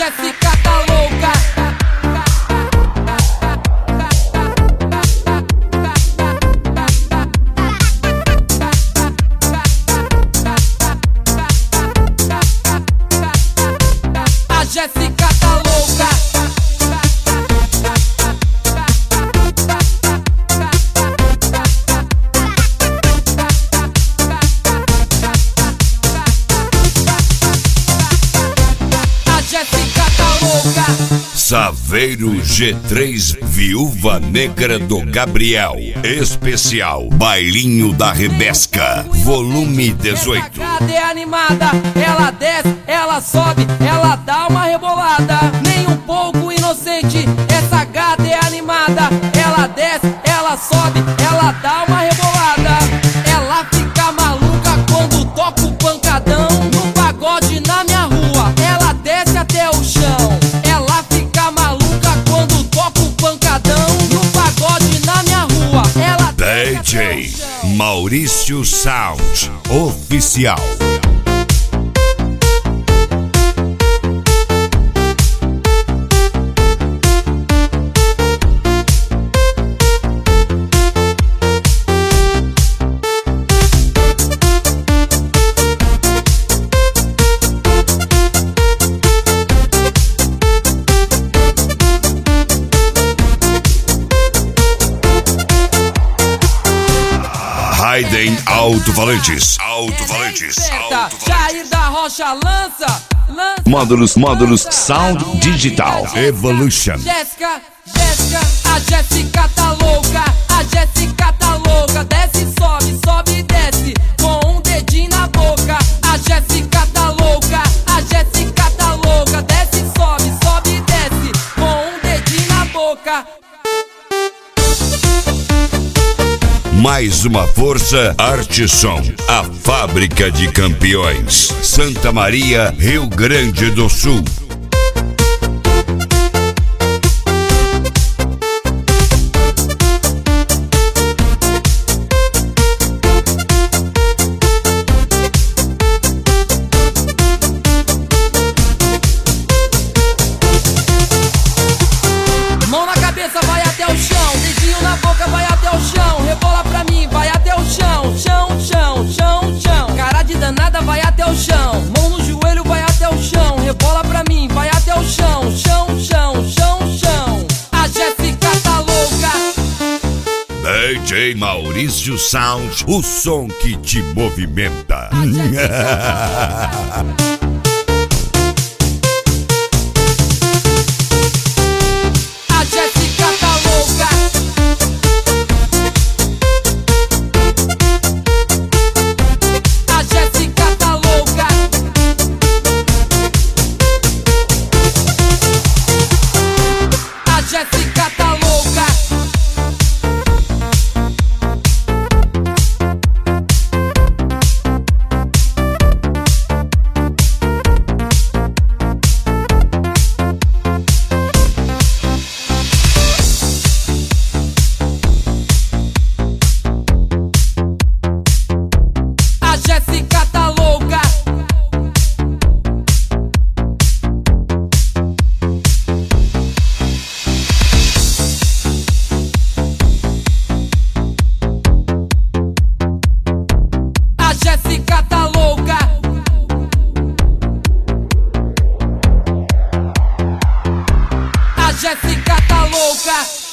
Jéssica tá louca. A Jéssica tá louca. Saveiro G3 Viúva Negra do Gabriel. Especial Bailinho da Rebesca, volume 18. Essa gata é animada, ela desce, ela sobe, ela dá uma rebolada. Nem um pouco inocente, essa gata é animada. Ela desce, ela sobe, ela dá uma rebolada. Ela fica maluca quando toca o pancadão no pagode na minha rua. Ela desce até o chão. Ela fica maluca quando toca o pancadão no pagode na minha rua. Ela DJ Maurício Sound Oficial. Raiden Alto-Falantes. Jair da Rocha lança. Módulos Sound Digital Evolution. Jéssica, a Jéssica tá louca. A Jéssica tá louca. Desce, sobe, desce com um dedinho na boca. A Jéssica tá louca. A Jéssica tá louca. Desce, sobe, desce com um dedinho na boca. Mais uma força, Arteson, a fábrica de campeões. Santa Maria, Rio Grande do Sul. Mão na cabeça, vai até o chão. Dedinho na boca, vai até o chão. Rebola pra mim, vai até o chão. Chão. Cara de danada, vai até o chão. Mão no joelho, vai até o chão. Rebola pra mim, vai até o chão. Chão. A Jéssica tá louca. DJ Maurício Sound, o som que te movimenta. A Jéssica tá louca. A Jéssica tá louca. A Jéssica tá louca. A Jéssica tá louca. A Jéssica tá louca. A Jéssica tá louca.